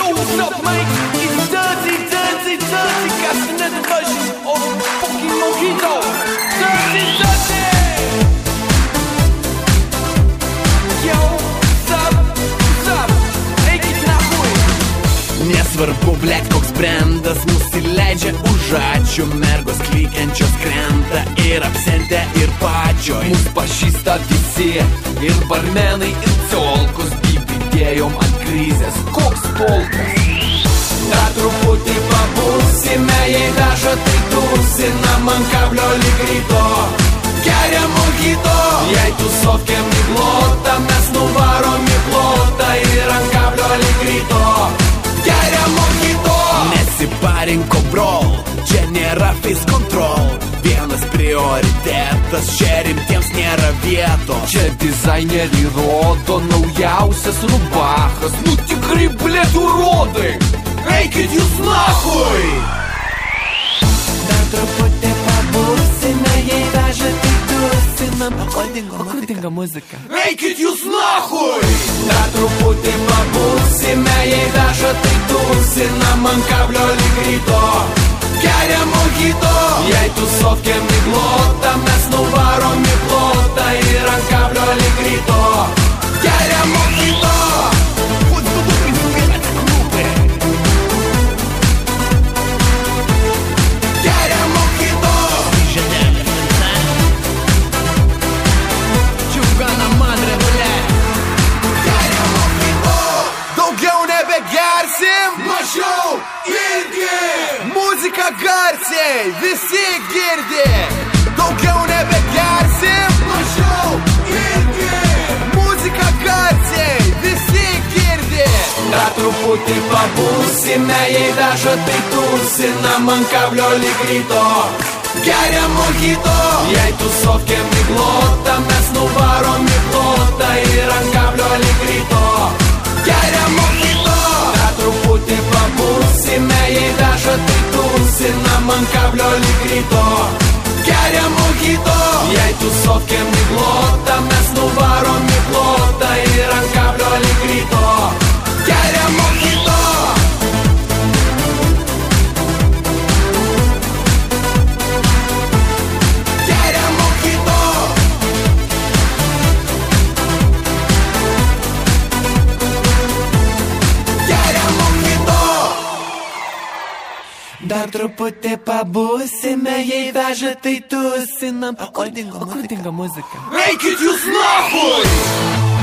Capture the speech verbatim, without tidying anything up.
Yo, what's up, mate? It's Dirty, Dirty, Dirty Castaneda version of fucking Mojito. Dirty, Dirty! Yo, what's up, what's up? Eikit nahoj! Nesvarbu, blėt, koks brendas nusileidžia už ačiū. Mergos klykiančios krenta ir absente, ir pačioj. Mus pažįsta visi, ir barmenai, ir colkos. Bibidėjom ant krizės, koks polkas. Dar truputį pabūsime, jei veža, tai tūsinam ant kablio lyg ryto. Geriam mojito, jei tusovkė miglota, mes nuvarom į plotą ir ant kablio lyg ryto. Geriam mojito. Nesiparinko, brol, čia nėra face control. Vienas prioritetas, čia rimtiems nėra vieto. Čia dizaineriai rodo naujausias rubachas. Nu tikrai, blėt, urodai, eikit jūs nahui! Dar truputį pabūsime, jei veža, tai tūsinam. O kur dingo, o kur dingo muzika? Eikit jūs nahui! Dar truputį pabūsime, jei veža, tai tūsinam ant kablio lyg ryto. Geriam mojito, jei tusovkė miglota, mes nuvarom į plotą ir ant kablio lyg ryto. Geriam mojito. Geriam mojito. Čiugana madre, ble. Geriam mojito. Daugiau nebegersim, mažiau irgi. Muzika garsiai, visi girdi. Daugiau nebegersim, mažiau irgi. Muzika garsiai, visi girdi. Dar truputį pabūsime, jei veža, tai tūsinam ant kablio lyg ryto. Geriam mojito, jei tusovkė miglota, mes nuvarom į plotą ir ant kablio lyg ryto. Geriam mojito. Dar truputį pabūsime, jei veža, tai tūsinam ant kablio lyg ryto. Geriam mojito, jei tusovkė miglota, mes nuvarom į plotą ir ant kablio lyg ryto. Geriam mojito. Geriam mojito. Geriam mojito. Dar truputį pabūsime, jei veža, tai tūsinam. O kur dingo, o kur dingo muzika? Eikit jūs nahui!